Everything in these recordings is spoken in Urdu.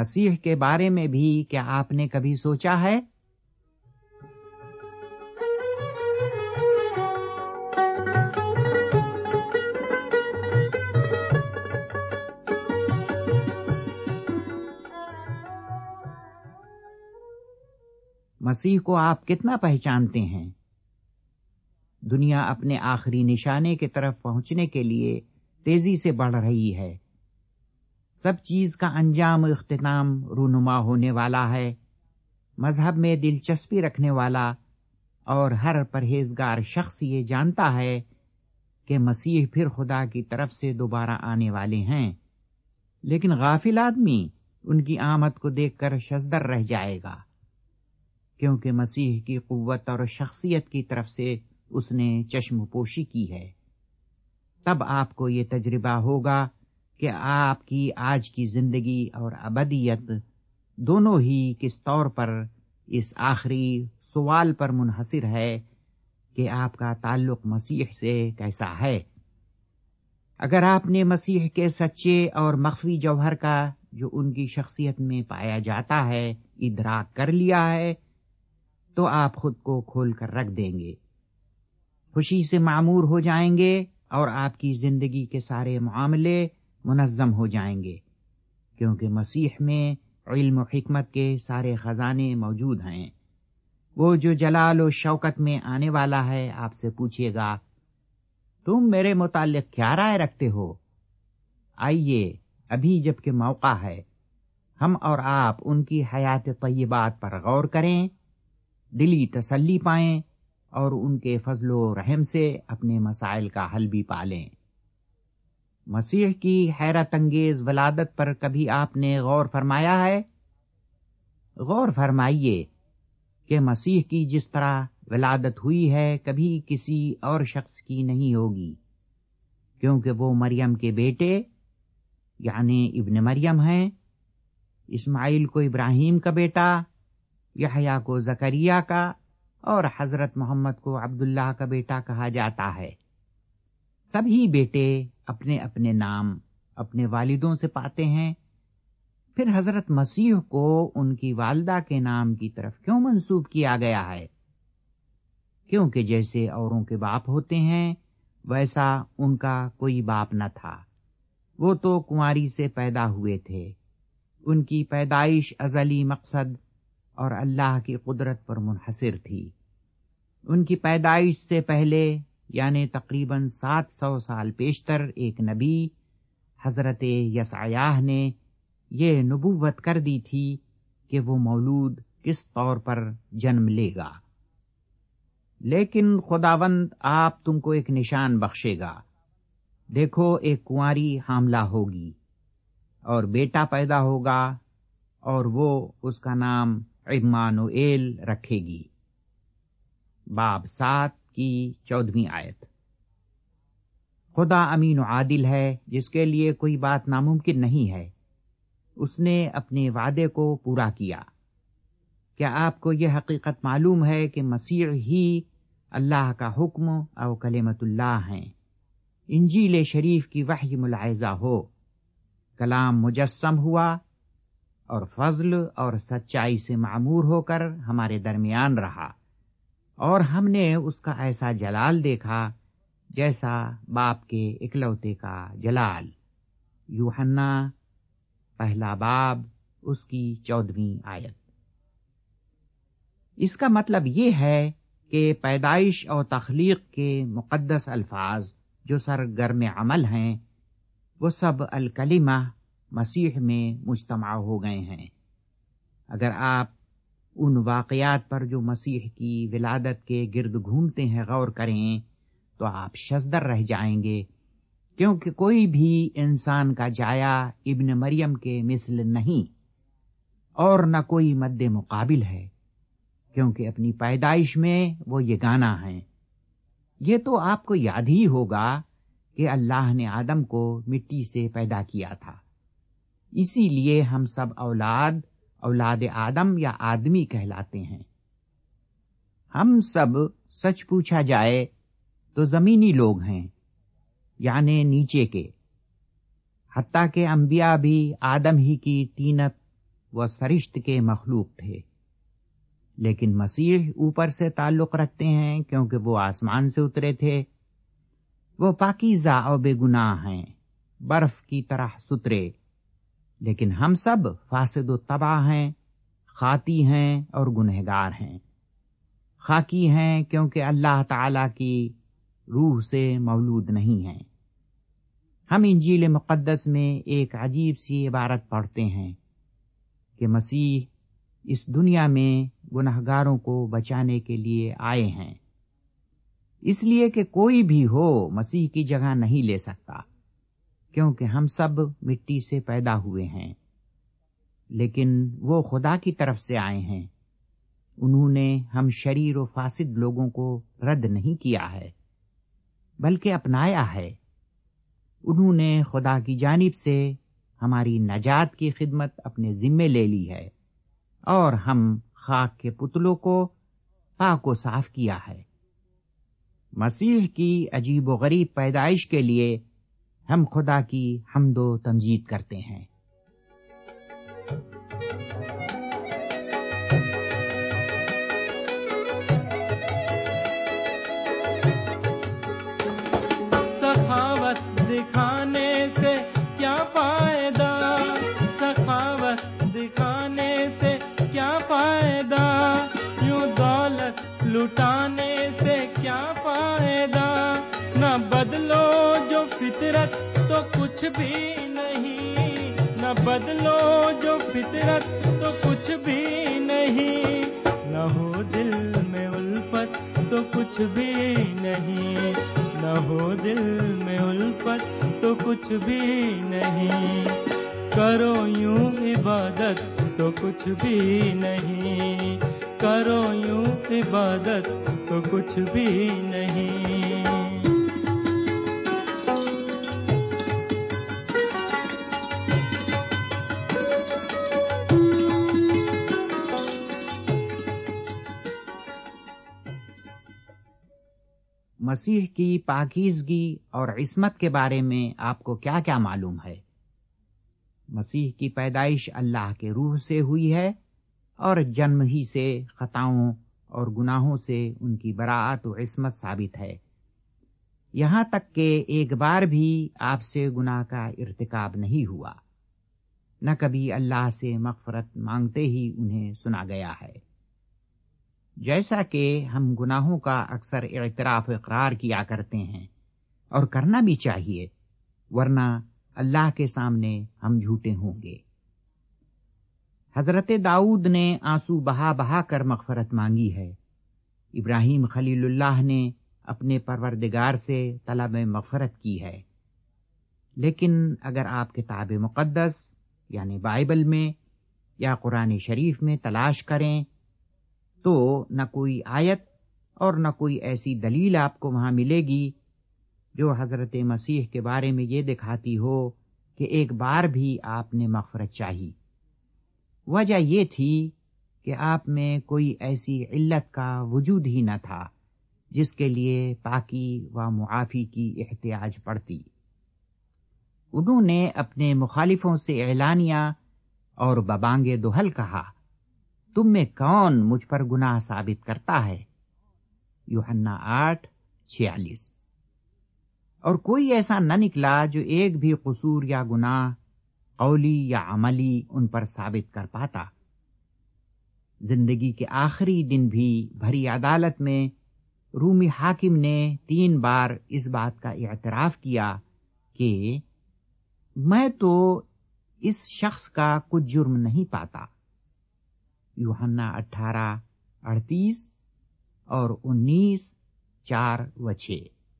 مسیح کے بارے میں بھی کیا آپ نے کبھی سوچا ہے؟ مسیح کو آپ کتنا پہچانتے ہیں؟ دنیا اپنے آخری نشانے کی طرف پہنچنے کے لیے تیزی سے بڑھ رہی ہے۔ سب چیز کا انجام و اختتام رونما ہونے والا ہے۔ مذہب میں دلچسپی رکھنے والا اور ہر پرہیزگار شخص یہ جانتا ہے کہ مسیح پھر خدا کی طرف سے دوبارہ آنے والے ہیں، لیکن غافل آدمی ان کی آمد کو دیکھ کر شزدر رہ جائے گا، کیونکہ مسیح کی قوت اور شخصیت کی طرف سے اس نے چشم پوشی کی ہے۔ تب آپ کو یہ تجربہ ہوگا کہ آپ کی آج کی زندگی اور ابدیت دونوں ہی کس طور پر اس آخری سوال پر منحصر ہے کہ آپ کا تعلق مسیح سے کیسا ہے۔ اگر آپ نے مسیح کے سچے اور مخفی جوہر کا جو ان کی شخصیت میں پایا جاتا ہے ادراک کر لیا ہے تو آپ خود کو کھول کر رکھ دیں گے، خوشی سے معمور ہو جائیں گے اور آپ کی زندگی کے سارے معاملے منظم ہو جائیں گے، کیونکہ مسیح میں علم و حکمت کے سارے خزانے موجود ہیں۔ وہ جو جلال و شوکت میں آنے والا ہے آپ سے پوچھے گا، تم میرے متعلق کیا رائے رکھتے ہو؟ آئیے ابھی جبکہ موقع ہے ہم اور آپ ان کی حیات طیبات پر غور کریں، دلی تسلی پائیں اور ان کے فضل و رحم سے اپنے مسائل کا حل بھی پالیں۔ مسیح کی حیرت انگیز ولادت پر کبھی آپ نے غور فرمایا ہے؟ غور فرمائیے کہ مسیح کی جس طرح ولادت ہوئی ہے کبھی کسی اور شخص کی نہیں ہوگی، کیونکہ وہ مریم کے بیٹے یعنی ابن مریم ہیں۔ اسماعیل کو ابراہیم کا بیٹا، یحییٰ کو زکریا کا اور حضرت محمد کو عبداللہ کا بیٹا کہا جاتا ہے۔ سبھی بیٹے اپنے اپنے نام اپنے والدوں سے پاتے ہیں، پھر حضرت مسیح کو ان کی والدہ کے نام کی طرف کیوں منسوب کیا گیا ہے؟ کیونکہ جیسے اوروں کے باپ ہوتے ہیں ویسا ان کا کوئی باپ نہ تھا، وہ تو کنواری سے پیدا ہوئے تھے۔ ان کی پیدائش ازلی مقصد اور اللہ کی قدرت پر منحصر تھی۔ ان کی پیدائش سے پہلے یعنی تقریباً 700 سال پیشتر ایک نبی حضرت یسعیاہ نے یہ نبوت کر دی تھی کہ وہ مولود کس طور پر جنم لے گا۔ لیکن خداوند آپ تم کو ایک نشان بخشے گا، دیکھو ایک کنواری حاملہ ہوگی اور بیٹا پیدا ہوگا اور وہ اس کا نام عمانوئیل رکھے گی۔ باب 7 کی 14ویں آیت۔ خدا امین و عادل ہے جس کے لیے کوئی بات ناممکن نہیں ہے، اس نے اپنے وعدے کو پورا کیا۔ کیا آپ کو یہ حقیقت معلوم ہے کہ مسیح ہی اللہ کا حکم او کلمت اللہ ہیں؟ انجیل شریف کی وحی ملاحظہ ہو، کلام مجسم ہوا اور فضل اور سچائی سے معمور ہو کر ہمارے درمیان رہا، اور ہم نے اس کا ایسا جلال دیکھا جیسا باپ کے اکلوتے کا جلال۔ یوحنا پہلا باب اس کی 14ویں آیت۔ اس کا مطلب یہ ہے کہ پیدائش اور تخلیق کے مقدس الفاظ جو سرگرم عمل ہیں وہ سب الکلمہ مسیح میں مجتمع ہو گئے ہیں۔ اگر آپ ان واقعات پر جو مسیح کی ولادت کے گرد گھومتے ہیں غور کریں تو آپ شزدر رہ جائیں گے، کیونکہ کوئی بھی انسان کا جایا ابن مریم کے مثل نہیں اور نہ کوئی مد مقابل ہے، کیونکہ اپنی پیدائش میں وہ یگانہ ہیں۔ یہ تو آپ کو یاد ہی ہوگا کہ اللہ نے آدم کو مٹی سے پیدا کیا تھا، اسی لیے ہم سب اولاد آدم یا آدمی کہلاتے ہیں۔ ہم سب سچ پوچھا جائے تو زمینی لوگ ہیں، یعنی نیچے کے، حتیٰ کہ انبیاء بھی آدم ہی کی طینت وہ سرشت کے مخلوق تھے، لیکن مسیح اوپر سے تعلق رکھتے ہیں کیونکہ وہ آسمان سے اترے تھے۔ وہ پاکیزہ اور بے گناہ ہیں، برف کی طرح ستھرے، لیکن ہم سب فاسد و تباہ ہیں، خاطی ہیں اور گنہگار ہیں۔ خاکی ہیں کیونکہ اللہ تعالی کی روح سے مولود نہیں ہیں۔ ہم انجیل مقدس میں ایک عجیب سی عبارت پڑھتے ہیں کہ مسیح اس دنیا میں گنہگاروں کو بچانے کے لیے آئے ہیں، اس لیے کہ کوئی بھی ہو مسیح کی جگہ نہیں لے سکتا، کیونکہ ہم سب مٹی سے پیدا ہوئے ہیں، لیکن وہ خدا کی طرف سے آئے ہیں۔ انہوں نے ہم شریر و فاسد لوگوں کو رد نہیں کیا ہے بلکہ اپنایا ہے۔ انہوں نے خدا کی جانب سے ہماری نجات کی خدمت اپنے ذمے لے لی ہے، اور ہم خاک کے پتلوں کو پاک و صاف کیا ہے۔ مسیح کی عجیب و غریب پیدائش کے لیے ہم خدا کی حمد و تمجید کرتے ہیں۔ سخاوت دکھانے سے کیا فائدہ، سخاوت دکھانے سے کیا فائدہ، یوں دولت لٹانے سے کیا فائدہ، نہ بدلو جو فطرت تو کچھ بھی نہیں، نہ بدلو جو فطرت تو کچھ بھی نہیں، نہ ہو دل میں الفت تو کچھ بھی نہیں، نہ ہو دل میں الفت تو کچھ بھی نہیں، کرو یوں عبادت تو کچھ بھی نہیں، کرو یوں عبادت تو کچھ بھی نہیں۔ مسیح کی پاکیزگی اور عصمت کے بارے میں آپ کو کیا کیا معلوم ہے؟ مسیح کی پیدائش اللہ کے روح سے ہوئی ہے، اور جنم ہی سے خطاؤں اور گناہوں سے ان کی براءت و عصمت ثابت ہے، یہاں تک کہ ایک بار بھی آپ سے گناہ کا ارتکاب نہیں ہوا، نہ کبھی اللہ سے مغفرت مانگتے ہی انہیں سنا گیا ہے۔ جیسا کہ ہم گناہوں کا اکثر اعتراف و اقرار کیا کرتے ہیں، اور کرنا بھی چاہیے، ورنہ اللہ کے سامنے ہم جھوٹے ہوں گے۔ حضرت داؤد نے آنسو بہا بہا کر مغفرت مانگی ہے، ابراہیم خلیل اللہ نے اپنے پروردگار سے طلب مغفرت کی ہے، لیکن اگر آپ کتاب مقدس یعنی بائبل میں یا قرآن شریف میں تلاش کریں تو نہ کوئی آیت اور نہ کوئی ایسی دلیل آپ کو وہاں ملے گی جو حضرت مسیح کے بارے میں یہ دکھاتی ہو کہ ایک بار بھی آپ نے مغفرت چاہی۔ وجہ یہ تھی کہ آپ میں کوئی ایسی علت کا وجود ہی نہ تھا جس کے لیے پاکی و معافی کی احتیاج پڑتی۔ انہوں نے اپنے مخالفوں سے اعلانیہ اور ببانگ دہل کہا، تم میں کون مجھ پر گناہ ثابت کرتا ہے؟ یوحنا 8:46۔ اور کوئی ایسا نہ نکلا جو ایک بھی قصور یا گناہ قولی یا عملی ان پر ثابت کر پاتا۔ زندگی کے آخری دن بھی بھری عدالت میں رومی حاکم نے 3 بار اس بات کا اعتراف کیا کہ میں تو اس شخص کا کچھ جرم نہیں پاتا۔ یوحنا 18:38 اور 19:4-6۔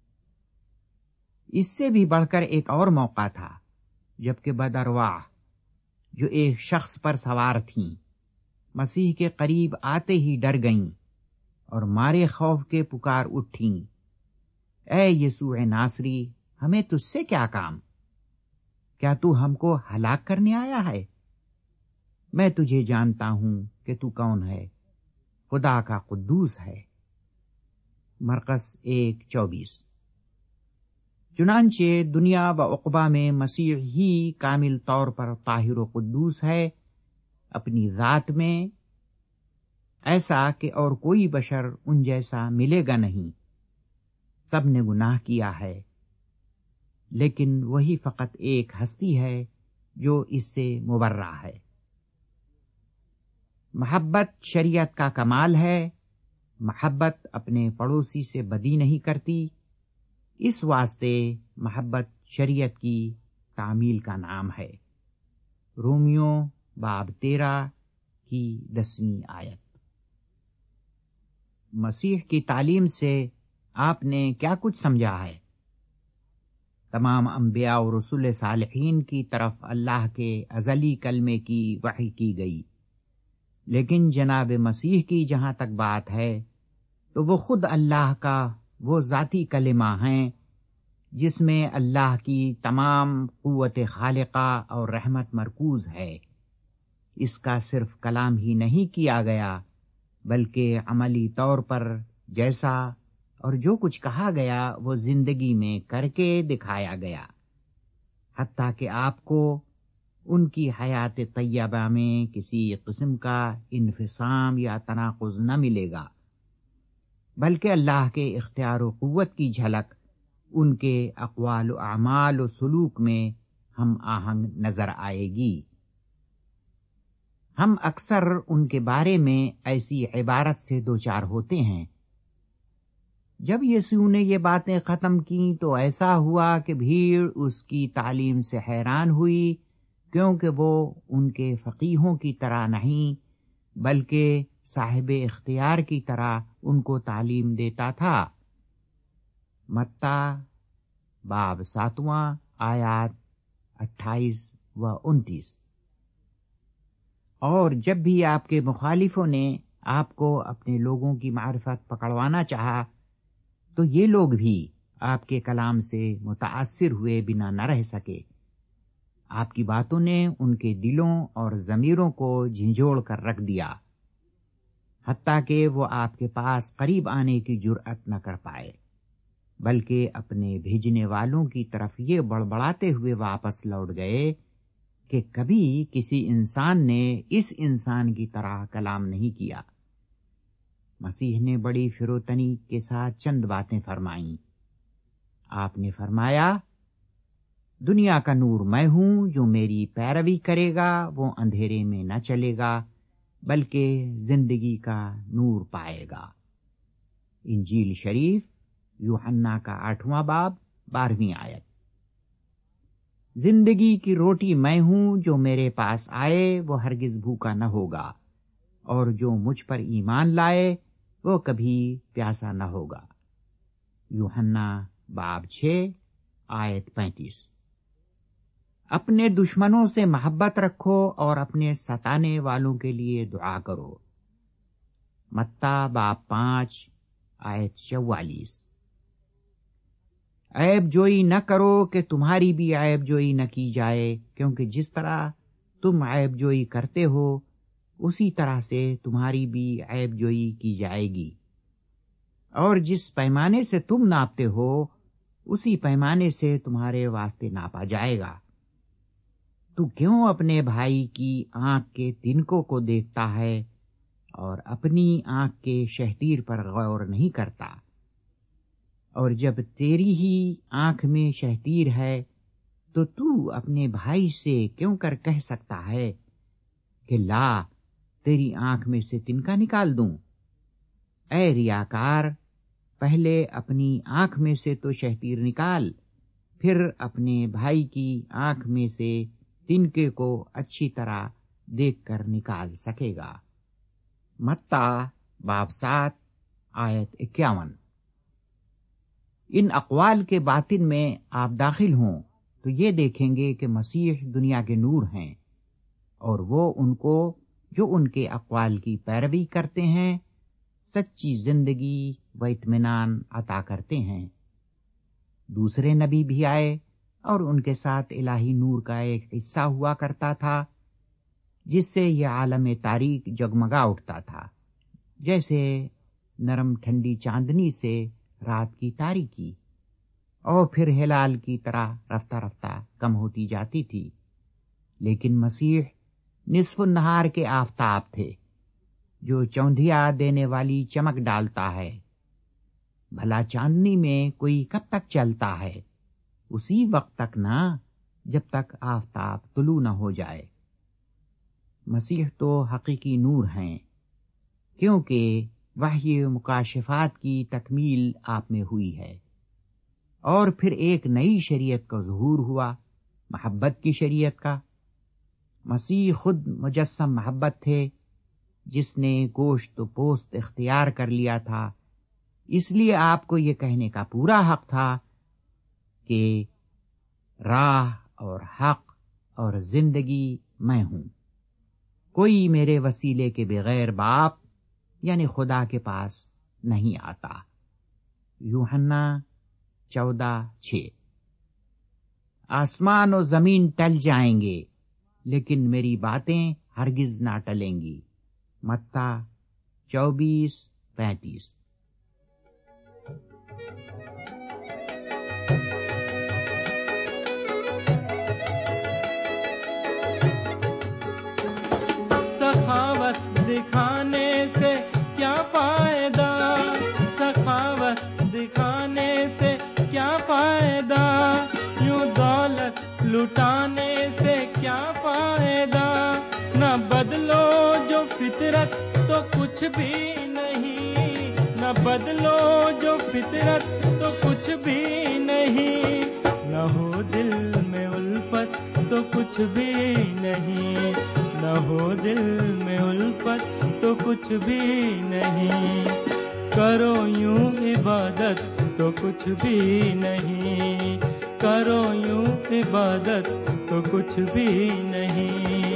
اس سے بھی بڑھ کر ایک اور موقع تھا جبکہ بدارواح جو ایک شخص پر سوار تھیں مسیح کے قریب آتے ہی ڈر گئیں اور مارے خوف کے پکار اٹھیں، اے یسوع ناصری، ہمیں تجھ سے کیا کام؟ کیا تو ہم کو ہلاک کرنے آیا ہے؟ میں تجھے جانتا ہوں کہ تو کون ہے، خدا کا قدوس ہے۔ مرقس 1:24۔ چنانچہ دنیا و عقبہ میں مسیح ہی کامل طور پر طاہر و قدوس ہے، اپنی ذات میں ایسا کہ اور کوئی بشر ان جیسا ملے گا نہیں. سب نے گناہ کیا ہے، لیکن وہی فقط ایک ہستی ہے جو اس سے مبرہ ہے. محبت شریعت کا کمال ہے. محبت اپنے پڑوسی سے بدی نہیں کرتی. اس واسطے محبت شریعت کی تعمیل کا نام ہے. رومیو باب 13 کی 10ویں آیت. مسیح کی تعلیم سے آپ نے کیا کچھ سمجھا ہے؟ تمام انبیاء و رسول صالحین کی طرف اللہ کے ازلی کلمے کی وحی کی گئی، لیکن جناب مسیح کی جہاں تک بات ہے تو وہ خود اللہ کا وہ ذاتی کلمہ ہیں جس میں اللہ کی تمام قوت خالقہ اور رحمت مرکوز ہے. اس کا صرف کلام ہی نہیں کیا گیا بلکہ عملی طور پر جیسا اور جو کچھ کہا گیا وہ زندگی میں کر کے دکھایا گیا، حتیٰ کہ آپ کو ان کی حیات طیبہ میں کسی قسم کا انفصام یا تناقض نہ ملے گا، بلکہ اللہ کے اختیار و قوت کی جھلک ان کے اقوال و اعمال و سلوک میں ہم آہنگ نظر آئے گی. ہم اکثر ان کے بارے میں ایسی عبارت سے دوچار ہوتے ہیں. جب یسوع نے یہ باتیں ختم کی تو ایسا ہوا کہ بھیڑ اس کی تعلیم سے حیران ہوئی، کیونکہ وہ ان کے فقیہوں کی طرح نہیں بلکہ صاحب اختیار کی طرح ان کو تعلیم دیتا تھا. متی باب 7 آیات 28 و 29. اور جب بھی آپ کے مخالفوں نے آپ کو اپنے لوگوں کی معرفت پکڑوانا چاہا تو یہ لوگ بھی آپ کے کلام سے متاثر ہوئے بنا نہ رہ سکے. آپ کی باتوں نے ان کے دلوں اور ضمیروں کو جھنجھوڑ کر رکھ دیا، حتیٰ کہ وہ آپ کے پاس قریب آنے کی جرأت نہ کر پائے، بلکہ اپنے بھیجنے والوں کی طرف یہ بڑبڑاتے ہوئے واپس لوٹ گئے کہ کبھی کسی انسان نے اس انسان کی طرح کلام نہیں کیا. مسیح نے بڑی فروتنی کے ساتھ چند باتیں فرمائیں. آپ نے فرمایا، دنیا کا نور میں ہوں، جو میری پیروی کرے گا وہ اندھیرے میں نہ چلے گا بلکہ زندگی کا نور پائے گا. انجیل شریف یوحنا کا 8واں باب 12ویں آیت. زندگی کی روٹی میں ہوں، جو میرے پاس آئے وہ ہرگز بھوکا نہ ہوگا، اور جو مجھ پر ایمان لائے وہ کبھی پیاسا نہ ہوگا. یوحنا باب 6 آیت 35. اپنے دشمنوں سے محبت رکھو اور اپنے ستانے والوں کے لیے دعا کرو. متی باب 5 آیت 44. عیب جوئی نہ کرو کہ تمہاری بھی عیب جوئی نہ کی جائے، کیونکہ جس طرح تم عیب جوئی کرتے ہو اسی طرح سے تمہاری بھی عیب جوئی کی جائے گی، اور جس پیمانے سے تم ناپتے ہو اسی پیمانے سے تمہارے واسطے ناپا جائے گا. تو کیوں اپنے بھائی کی آنکھ کے تنکوں کو دیکھتا ہے اور اپنی آنکھ کے شہتیر پر غور نہیں کرتا؟ اور جب تیری ہی آنکھ میں شہتیر ہے تو اپنے بھائی سے کیوں کر کہہ سکتا ہے کہ لا تیری آنکھ میں سے تنکا نکال دوں؟ اے ریاکار، پہلے اپنی آنکھ میں سے تو شہتیر نکال، پھر اپنے بھائی کی آنکھ میں سے تنکے کو اچھی طرح دیکھ کر نکال سکے گا. متی باب 7 آیت 51. ان اقوال کے باطن میں آپ داخل ہوں تو یہ دیکھیں گے کہ مسیح دنیا کے نور ہیں، اور وہ ان کو جو ان کے اقوال کی پیروی کرتے ہیں سچی زندگی و اطمینان عطا کرتے ہیں. دوسرے نبی بھی آئے اور ان کے ساتھ الہی نور کا ایک حصہ ہوا کرتا تھا جس سے یہ عالم تاریک جگمگا اٹھتا تھا، جیسے نرم ٹھنڈی چاندنی سے رات کی تاریکی، اور پھر ہلال کی طرح رفتہ رفتہ کم ہوتی جاتی تھی. لیکن مسیح نصف النہار کے آفتاب تھے جو چوندھیا دینے والی چمک ڈالتا ہے. بھلا چاندنی میں کوئی کب تک چلتا ہے؟ اسی وقت تک نہ جب تک آفتاب طلوع نہ ہو جائے. مسیح تو حقیقی نور ہیں کیونکہ وحی مکاشفات کی تکمیل آپ میں ہوئی ہے. اور پھر ایک نئی شریعت کا ظہور ہوا، محبت کی شریعت کا. مسیح خود مجسم محبت تھے جس نے گوشت و پوست اختیار کر لیا تھا. اس لیے آپ کو یہ کہنے کا پورا حق تھا کہ راہ اور حق اور زندگی میں ہوں. کوئی میرے وسیلے کے بغیر باپ یعنی خدا کے پاس نہیں آتا. یوحنا 14:6. آسمان و زمین ٹل جائیں گے لیکن میری باتیں ہرگز نہ ٹلیں گی. متی 24:35. سخاوت دکھانے سے کیا فائدہ، سخاوت دکھانے سے کیا فائدہ، یوں دولت لٹانے سے کیا فائدہ. نہ بدلو جو فطرت تو کچھ بھی نہیں، نہ بدلو جو فطرت تو کچھ بھی نہیں. نہ ہو دل میں الفت تو کچھ بھی نہیں، نہ ہو دل میں الفت تو کچھ بھی نہیں. کرو یوں عبادت تو کچھ بھی نہیں، کرو یوں عبادت تو کچھ بھی نہیں.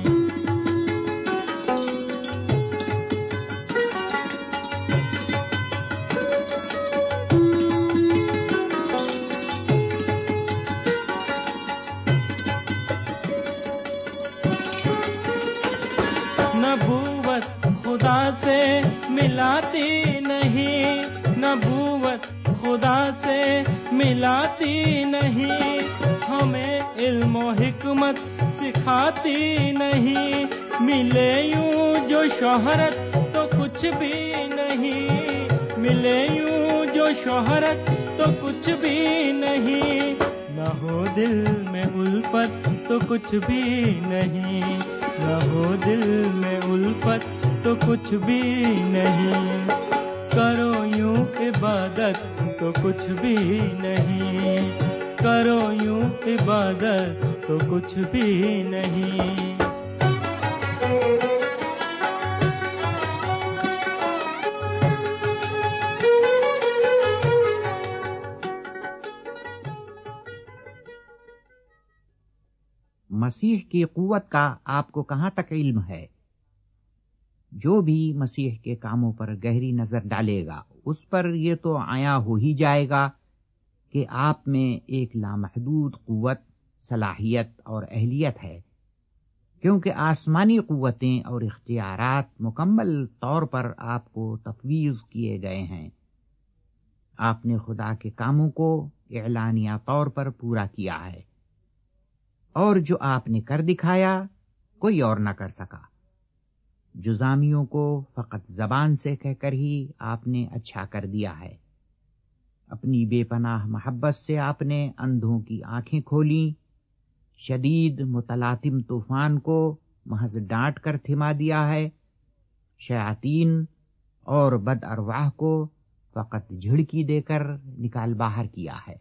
نبوت خدا سے ملاتی نہیں، نبوت خدا سے ملاتی نہیں. ہمیں علم و حکمت سکھاتی نہیں. ملے یوں جو شہرت تو کچھ بھی نہیں، ملے یوں جو شہرت تو کچھ بھی نہیں. نہ ہو دل میں الفت تو کچھ بھی نہیں، نہ ہو دل میں الفت تو کچھ بھی نہیں. کرو یوں عبادت تو کچھ بھی نہیں، کرو یوں عبادت تو کچھ بھی نہیں. مسیح کی قوت کا آپ کو کہاں تک علم ہے؟ جو بھی مسیح کے کاموں پر گہری نظر ڈالے گا اس پر یہ تو عیاں ہو ہی جائے گا کہ آپ میں ایک لامحدود قوت، صلاحیت اور اہلیت ہے، کیونکہ آسمانی قوتیں اور اختیارات مکمل طور پر آپ کو تفویض کیے گئے ہیں. آپ نے خدا کے کاموں کو اعلانیہ طور پر پورا کیا ہے، اور جو آپ نے کر دکھایا کوئی اور نہ کر سکا. جزامیوں کو فقط زبان سے کہہ کر ہی آپ نے اچھا کر دیا ہے. اپنی بے پناہ محبت سے آپ نے اندھوں کی آنکھیں کھولیں، شدید متلاطم طوفان کو محض ڈانٹ کر تھما دیا ہے، شیاطین اور بد ارواح کو فقط جھڑکی دے کر نکال باہر کیا ہے.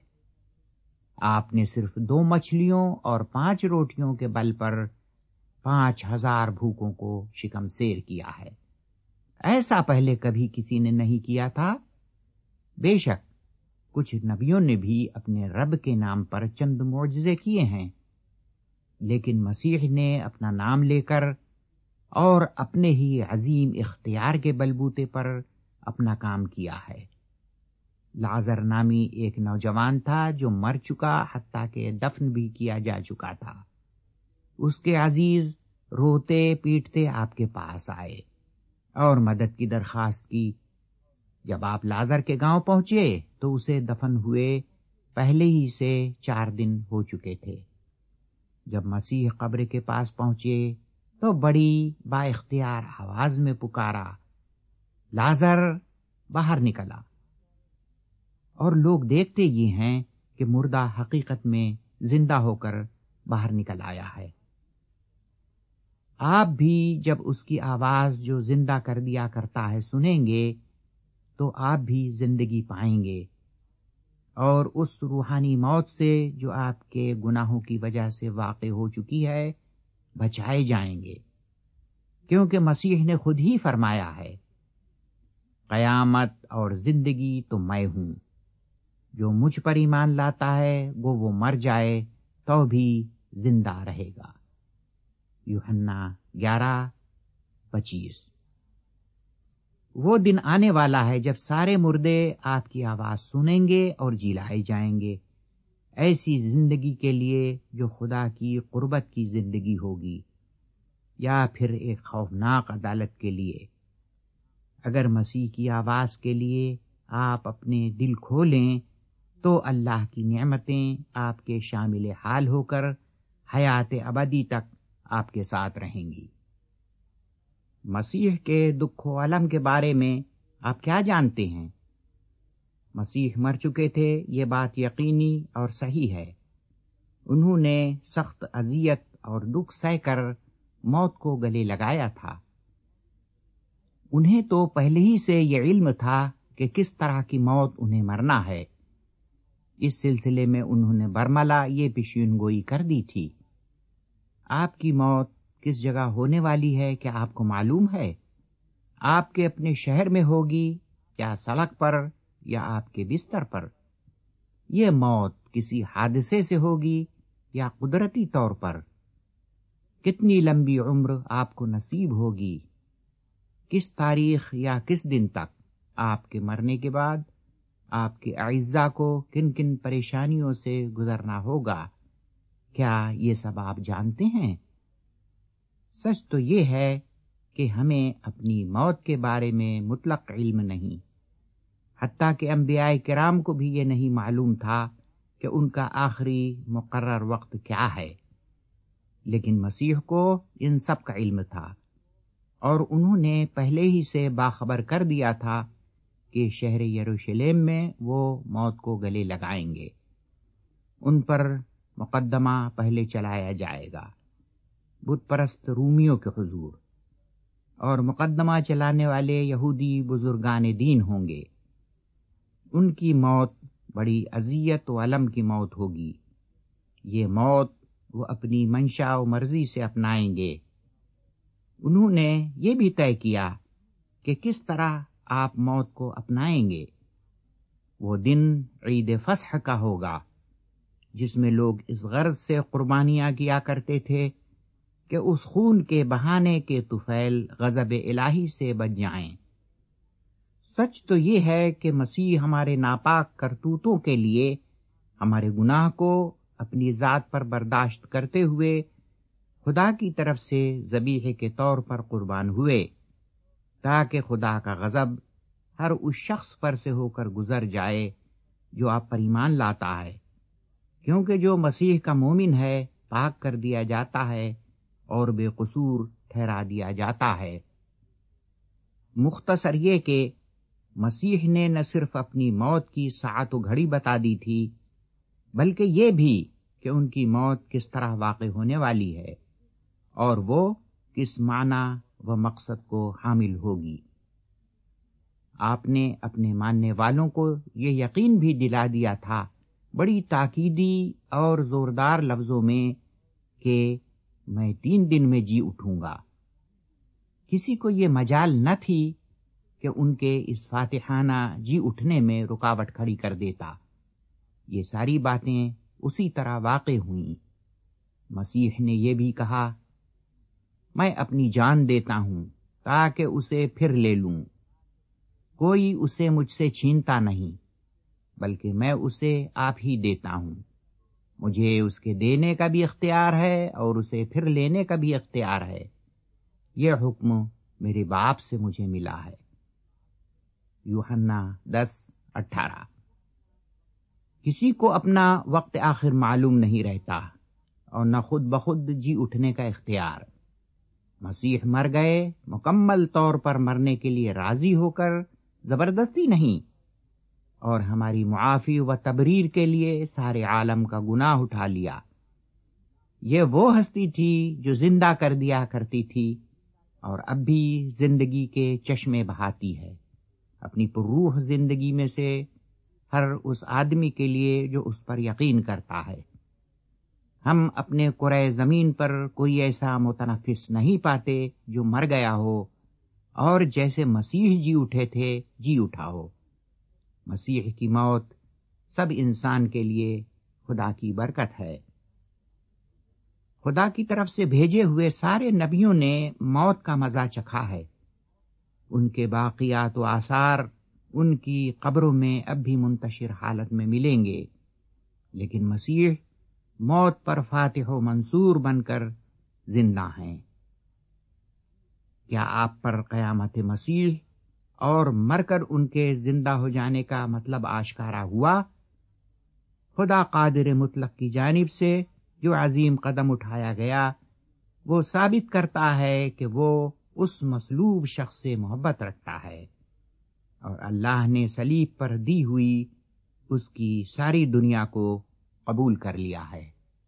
آپ نے صرف 2 مچھلیوں اور 5 روٹیوں کے بل پر 5000 بھوکوں کو شکم سیر کیا ہے. ایسا پہلے کبھی کسی نے نہیں کیا تھا. بے شک کچھ نبیوں نے بھی اپنے رب کے نام پر چند معجزے کیے ہیں، لیکن مسیح نے اپنا نام لے کر اور اپنے ہی عظیم اختیار کے بلبوتے پر اپنا کام کیا ہے. لازر نامی ایک نوجوان تھا جو مر چکا، حتیٰ کہ دفن بھی کیا جا چکا تھا. اس کے عزیز روتے پیٹتے آپ کے پاس آئے اور مدد کی درخواست کی. جب آپ لازر کے گاؤں پہنچے تو اسے دفن ہوئے پہلے ہی سے 4 دن ہو چکے تھے. جب مسیح قبر کے پاس پہنچے تو بڑی با اختیار آواز میں پکارا، لازر باہر نکلا، اور لوگ دیکھتے یہ ہیں کہ مردہ حقیقت میں زندہ ہو کر باہر نکل آیا ہے۔ آپ بھی جب اس کی آواز جو زندہ کر دیا کرتا ہے سنیں گے تو آپ بھی زندگی پائیں گے، اور اس روحانی موت سے جو آپ کے گناہوں کی وجہ سے واقع ہو چکی ہے بچائے جائیں گے، کیونکہ مسیح نے خود ہی فرمایا ہے، قیامت اور زندگی تو میں ہوں، جو مجھ پر ایمان لاتا ہے وہ مر جائے تو بھی زندہ رہے گا۔ یوحنا 11:25۔ وہ دن آنے والا ہے جب سارے مردے آپ کی آواز سنیں گے اور جلائے جائیں گے، ایسی زندگی کے لیے جو خدا کی قربت کی زندگی ہوگی، یا پھر ایک خوفناک عدالت کے لیے۔ اگر مسیح کی آواز کے لیے آپ اپنے دل کھولیں تو اللہ کی نعمتیں آپ کے شامل حال ہو کر حیات ابدی تک آپ کے ساتھ رہیں گی۔ مسیح کے دکھ و الم کے بارے میں آپ کیا جانتے ہیں؟ مسیح مر چکے تھے، یہ بات یقینی اور صحیح ہے۔ انہوں نے سخت اذیت اور دکھ سہ کر موت کو گلے لگایا تھا۔ انہیں تو پہلے ہی سے یہ علم تھا کہ کس طرح کی موت انہیں مرنا ہے۔ اس سلسلے میں انہوں نے برملا یہ پیشین گوئی کر دی تھی۔ آپ کی موت کس جگہ ہونے والی ہے کیا آپ کو معلوم ہے؟ آپ کے اپنے شہر میں ہوگی، یا سڑک پر، یا آپ کے بستر پر؟ یہ موت کسی حادثے سے ہوگی یا قدرتی طور پر؟ کتنی لمبی عمر آپ کو نصیب ہوگی؟ کس تاریخ یا کس دن تک آپ کے مرنے کے بعد آپ کے اعزاء کو کن کن پریشانیوں سے گزرنا ہوگا؟ کیا یہ سب آپ جانتے ہیں؟ سچ تو یہ ہے کہ ہمیں اپنی موت کے بارے میں مطلق علم نہیں، حتیٰ کہ انبیاء کرام کو بھی یہ نہیں معلوم تھا کہ ان کا آخری مقرر وقت کیا ہے، لیکن مسیح کو ان سب کا علم تھا، اور انہوں نے پہلے ہی سے باخبر کر دیا تھا کہ شہر یروشلم میں وہ موت کو گلے لگائیں گے، ان پر مقدمہ پہلے چلایا جائے گا بت پرست رومیوں کے حضور، اور مقدمہ چلانے والے یہودی بزرگان دین ہوں گے۔ ان کی موت بڑی اذیت و الم کی موت ہوگی۔ یہ موت وہ اپنی منشا و مرضی سے اپنائیں گے۔ انہوں نے یہ بھی طے کیا کہ کس طرح آپ موت کو اپنائیں گے۔ وہ دن عید فصح کا ہوگا، جس میں لوگ اس غرض سے قربانیاں کیا کرتے تھے کہ اس خون کے بہانے کے طفیل غضب الہی سے بچ جائیں۔ سچ تو یہ ہے کہ مسیح ہمارے ناپاک کرتوتوں کے لیے ہمارے گناہ کو اپنی ذات پر برداشت کرتے ہوئے خدا کی طرف سے ذبیحے کے طور پر قربان ہوئے، تاکہ خدا کا غضب ہر اس شخص پر سے ہو کر گزر جائے جو آپ پر ایمان لاتا ہے، کیونکہ جو مسیح کا مومن ہے پاک کر دیا جاتا ہے اور بے قصور ٹھہرا دیا جاتا ہے۔ مختصر یہ کہ مسیح نے نہ صرف اپنی موت کی ساعت و گھڑی بتا دی تھی، بلکہ یہ بھی کہ ان کی موت کس طرح واقع ہونے والی ہے اور وہ کس معنی و مقصد کو حامل ہوگی۔ آپ نے اپنے ماننے والوں کو یہ یقین بھی دلا دیا تھا بڑی تاکیدی اور زوردار لفظوں میں کہ میں 3 دن میں جی اٹھوں گا۔ کسی کو یہ مجال نہ تھی کہ ان کے اس فاتحانہ جی اٹھنے میں رکاوٹ کھڑی کر دیتا۔ یہ ساری باتیں اسی طرح واقع ہوئیں۔ مسیح نے یہ بھی کہا، میں اپنی جان دیتا ہوں تاکہ اسے پھر لے لوں، کوئی اسے مجھ سے چھینتا نہیں، بلکہ میں اسے آپ ہی دیتا ہوں۔ مجھے اس کے دینے کا بھی اختیار ہے اور اسے پھر لینے کا بھی اختیار ہے۔ یہ حکم میرے باپ سے مجھے ملا ہے۔ یوحنا 10:18۔ کسی کو اپنا وقت آخر معلوم نہیں رہتا اور نہ خود بخود جی اٹھنے کا اختیار۔ مسیح مر گئے مکمل طور پر مرنے کے لیے راضی ہو کر، زبردستی نہیں، اور ہماری معافی و تبریر کے لیے سارے عالم کا گناہ اٹھا لیا۔ یہ وہ ہستی تھی جو زندہ کر دیا کرتی تھی اور اب بھی زندگی کے چشمے بہاتی ہے، اپنی پرروح زندگی میں سے ہر اس آدمی کے لیے جو اس پر یقین کرتا ہے۔ ہم اپنے کرۂ زمین پر کوئی ایسا متنفس نہیں پاتے جو مر گیا ہو اور جیسے مسیح جی اٹھے تھے جی اٹھا ہو۔ مسیح کی موت سب انسان کے لیے خدا کی برکت ہے۔ خدا کی طرف سے بھیجے ہوئے سارے نبیوں نے موت کا مزہ چکھا ہے۔ ان کے باقیات و آثار ان کی قبروں میں اب بھی منتشر حالت میں ملیں گے، لیکن مسیح موت پر فاتح و منصور بن کر زندہ ہیں۔ کیا آپ پر قیامت مسیح اور مر کر ان کے زندہ ہو جانے کا مطلب آشکارا ہوا؟ خدا قادر مطلق کی جانب سے جو عظیم قدم اٹھایا گیا وہ ثابت کرتا ہے کہ وہ اس مصلوب شخص سے محبت رکھتا ہے، اور اللہ نے صلیب پر دی ہوئی اس کی ساری دنیا کو قبول کر لیا ہے۔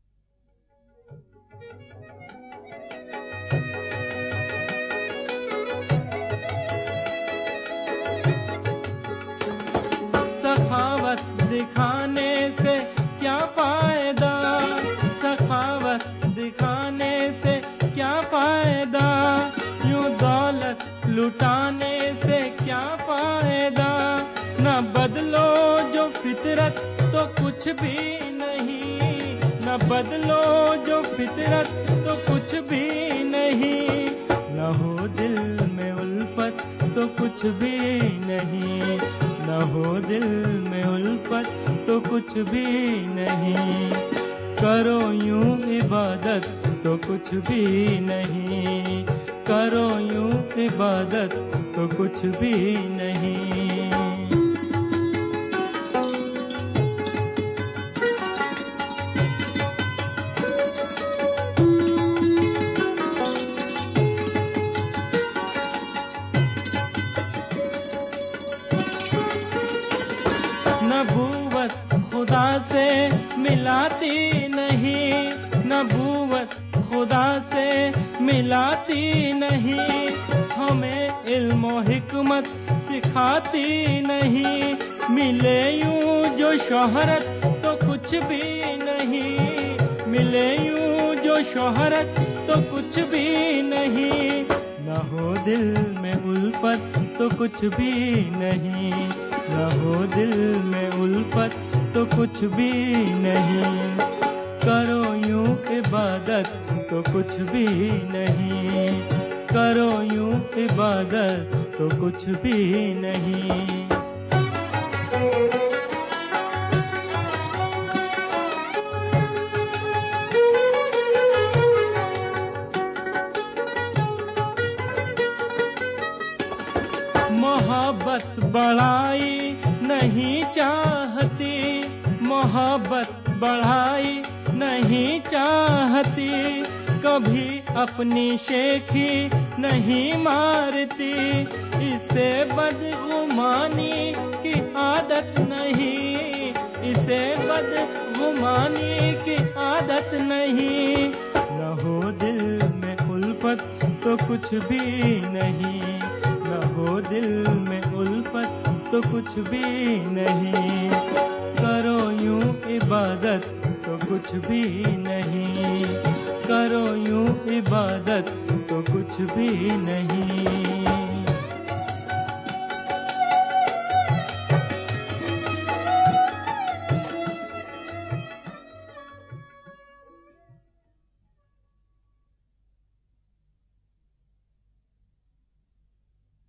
سخاوت دکھانے سے کیا فائدہ، سخاوت دکھانے سے کیا فائدہ، یوں دولت لٹانے سے کیا فائدہ، نہ بدلو جو فطرت تو کچھ بھی نہیں، نہ بدلو جو فطرت تو کچھ بھی نہیں، نہ ہو دل میں الفت تو کچھ بھی نہیں، نہ ہو دل میں الفت تو کچھ بھی نہیں، کرو یوں عبادت تو کچھ بھی نہیں، کرو یوں عبادت تو کچھ بھی نہیں۔ نبوت خدا سے ملاتی نہیں، نبوت خدا سے ملاتی نہیں، ہمیں علم و حکمت سکھاتی نہیں، ملے یوں جو شہرت تو کچھ بھی نہیں، ملے یوں جو شہرت تو کچھ بھی نہیں، نہ ہو دل میں الفت تو کچھ بھی نہیں، نہ ہو دل میں الفت تو کچھ بھی نہیں، کرو یوں عبادت تو کچھ بھی نہیں، کرو یوں عبادت تو کچھ بھی نہیں۔ محبت بڑھائی نہیں چاہتی، محبت بڑھائی نہیں چاہتی، کبھی اپنی شیخی نہیں مارتی، اسے بدگمانی کی عادت نہیں، اسے بدگمانی کی عادت نہیں، نہ ہو دل میں الفت تو کچھ بھی نہیں، نہ ہو دل میں الفت تو کچھ بھی نہیں، کرو یوں عبادت تو کچھ بھی نہیں، کرو یوں عبادت تو کچھ بھی نہیں۔